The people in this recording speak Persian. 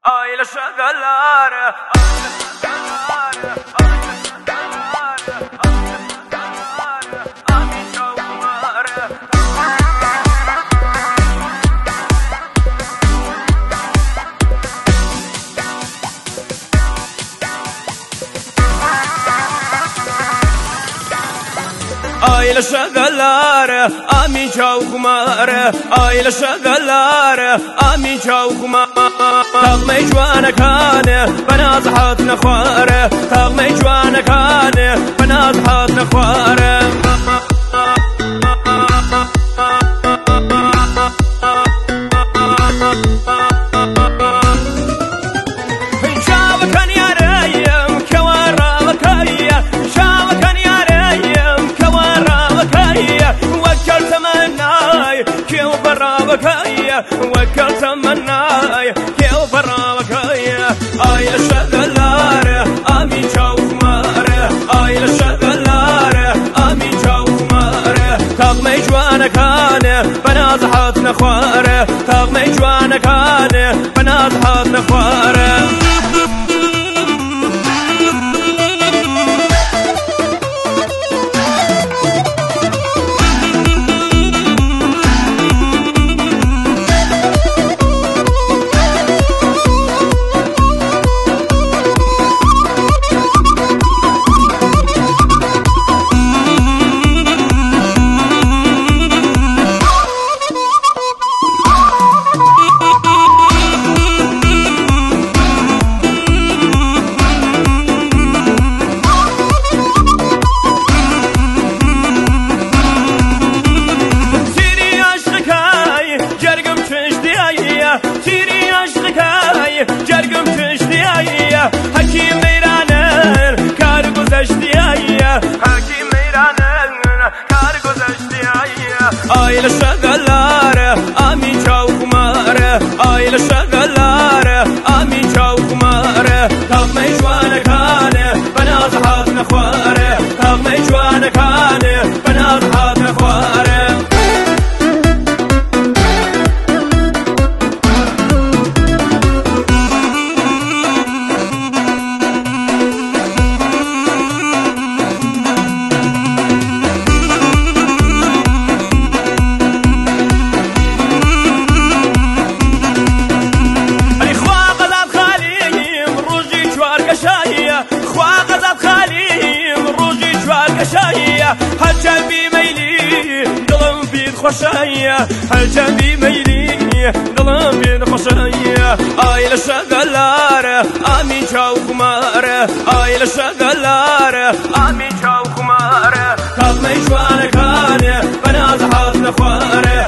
Aile şakaları, amin çavukları. Aile şakaları, amin çavukları. Aile şakaları, amin çavukları. تغمي جوانا كان بنات حاتنا خواره تغمي جوانا كان بنات حاتنا خواره شاوكن يا ريم كوارا وكايا شاوكن يا ريم كوارا وكايا وكلت مناي كيو برا وكايا وكلت مناي Aile şakaları, amin çavukları. Aile şakaları, amin çavukları. Tağmay jwana kanı, bana zahatna خواره. Tağmay jwana kanı, bana zahatna خواره. تیری عشقای جرگم تشتیایی حکیم میرانر کار گذشتیایی حکیم میرانر کار گذشتیایی Aile şakaları, amin çavukları. Aile şakaları, amin çavukları. Tağmay jwana kanı, bana zahatna خواره. Tağmay jwana kanı, bana zahatna خواره. هر جنبی میلی دلم بید خوشایه هر جنبی میلی دلم بید خوشایه Aile şakaları, amin çavukları. Aile şakaları, amin çavukları. Tağmay jwana kanı, bana zahatna خواره.